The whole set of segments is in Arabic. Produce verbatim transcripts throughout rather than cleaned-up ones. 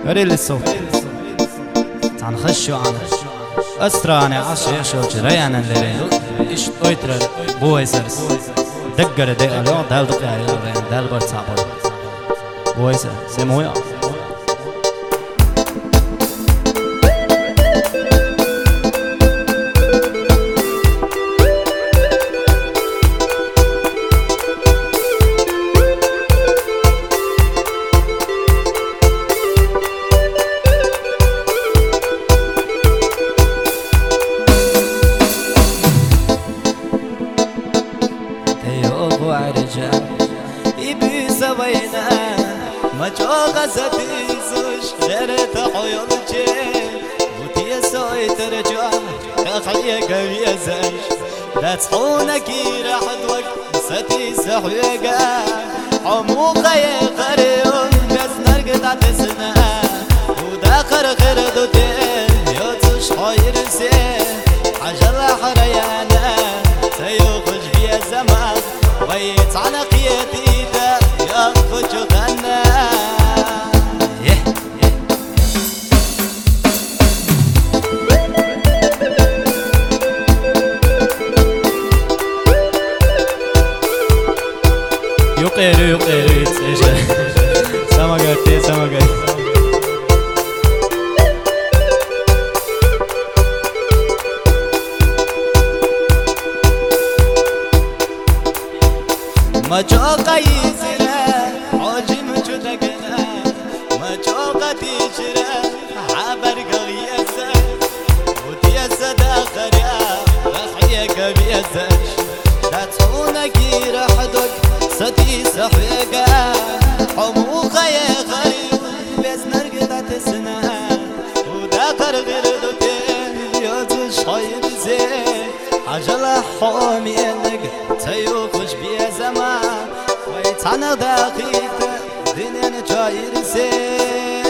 ريل الصوت تنخشوا عن أسراني عشيشو جريانا لرين إيش أويتر بويسرس دقر دي ألو دال دقاري لرين دال برد صعبو بويسر سيمويا يبي سوينا ما جوغا ستيزوش غيرت حيولجي وتي سوي ترجع تخلي قوي زيش لا تصحونك راح دوك ستي سحويقا عموقا يغريون بس نرقط عتسنا وداخر غير دوتين يوتش حير سين عجل حريانا سيوخش بيا زمان ويت على قيادي دا ياخذ غنى يقير يقير سما قلت سما قلت ما جوقا يزرا عوجي مجدقنا ما جوقا تيجرا عبر قويسا وديسا داخريا رخيا قويسا لا تصونك يرحدك ستي سحيقا حموقا يا غريب بس نرقد تسنا وداخر غير دوتين يوتش خير زين عجل حومي انك تيوخش بيا زمان ويتعنى دقيقة دينين جاير زين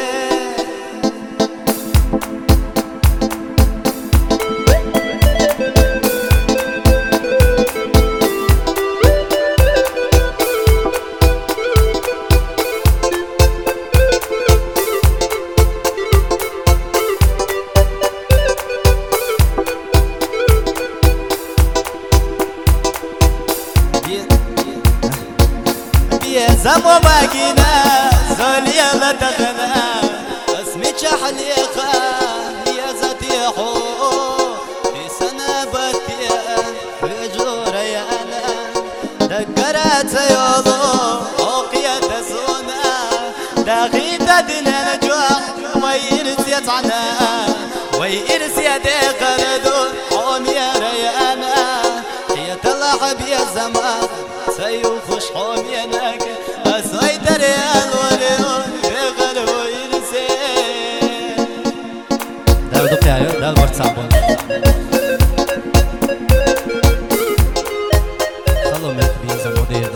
زمو باقينا زوليا لتغنى اسمي حليقة يا زتيحو في سنة باتيا رجور يانا دقرات يوضو اوقيا تزونا داغيتا دينا نجوح ويرس يتعنا ويرس يدقردو حوم يا ريانا هي تلعب يا زمان سيوخش حوم يناك أسويتر يا الوليون يغلب وينسين دال دقيايو دال برد صعبون خلو ملك بينزا مدير